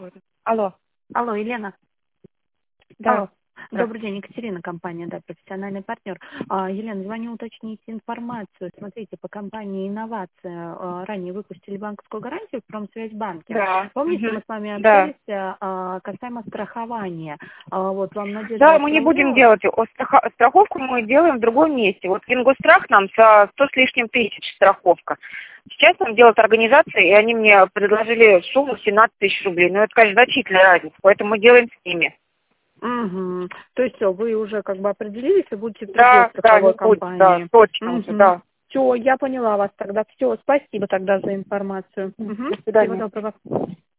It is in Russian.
Алло. Алло, Елена. Да. Алло. Добрый день, Екатерина, компания, да, профессиональный партнер. Елена, звоню уточнить информацию. Смотрите, по компании «Инновация» ранее выпустили банковскую гарантию в Промсвязьбанке. Да. Помните, мы с вами Да. общались касаемо страхования. Вот вам Надежда Да, мы не отправляла. будем делать. Страховку мы делаем в другом месте. Вот Ингосстрах нам за 100 с лишним тысяч страховка. Сейчас нам делают организации, и они мне предложили сумму 17 тысяч рублей. Ну, это, конечно, значительная разница, поэтому мы делаем с ними. Угу. То есть все, вы уже как бы определились и будете в другой Да, страховой не будет, компании. да, точно уже, да. Все, я поняла вас тогда. Все, спасибо тогда за информацию. До свидания. Всего доброго.